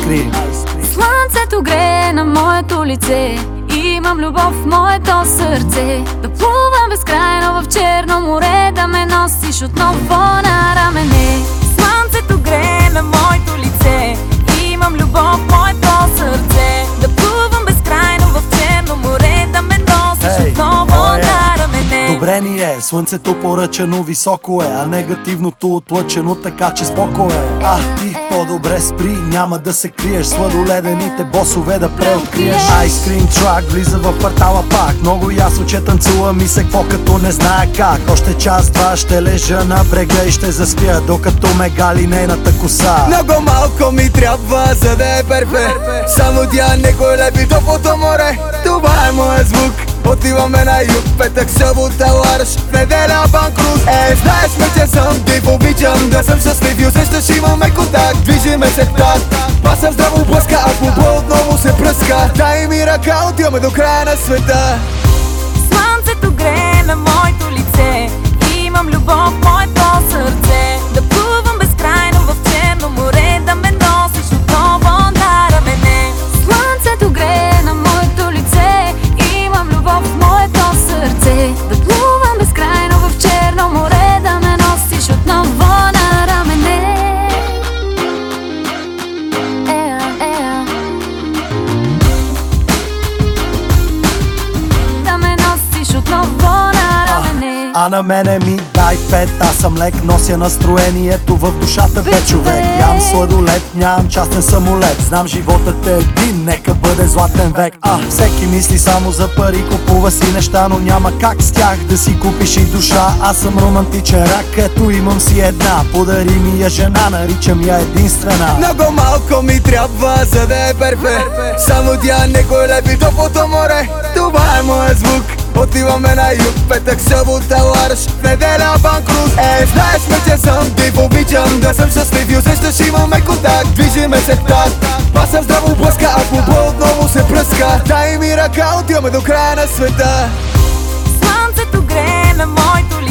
Айскрим. Слънцето грее на моето лице, имам любов в моето сърце. Да плувам безкрайно в Черно море, да ме носиш отново на рамене. Слънцето грее на моето лице, имам любов в моето сърце. Да плувам безкрайно в Черно море, да ме носиш отново на рамене. Добре ни е, слънцето поръчано високо е, а негативното отлъчено така че споко е. Ти по-добре спри, няма да се криеш, сладоледените босове да преоткриеш. Айскрим трак влиза в квартала пак, много ясно че танцува ми се какво като не знае как. Още час-два ще лежа на брега и ще заспя, докато ме гали нейната коса. Много малко ми трябва, за да е перфект. Само тя не го лепи топлото море. Това е моят звук. Отиваме на юг, петък, събота, ларш, в неделя банкрут. Знаеш ме, че съм див, обичам да съм щастлив и усещаш имаме контакт. Движиме се в такт, пасам здраво блъска, а футбол отново се пръска. Дай ми ръка, отиваме до края на света. Слънцето грее на моето лице, имам любов в моето сърце. Да плувам безкрайно в Черно море, да ме носиш отново на рамене. Слънцето грее на моето лице, имам любов в моето сърце. Да плувам безкрайно в Черно море, да ме носиш отново на рамене. Да ме носиш отново на рамене. А на мене ми дай 5, аз съм лек, нося настроението в душата бе човек. Ям сладолет, нямам частен самолет, знам животът е един, нека бъде златен век. Всеки мисли само за пари, купува си неща, но няма как с тях да си купиш и душа. Аз съм романтичен рак, ето имам си една, подари ми я жена, наричам я единствена. Много малко ми трябва, за да е перфект. Само тя не го лепи топлото море. Това е моят звук. Отиваме на юг, петък, събота, ларш, в неделя банкрут. Знаеш ме, че съм див, обичам да съм щастлив и усещаш имаме контакт. Движиме се в такт, пасам здраво блъска, а футбол отново се пръска. Дай ми ръка, отиваме до края на света. Слънцето грее на моето лице,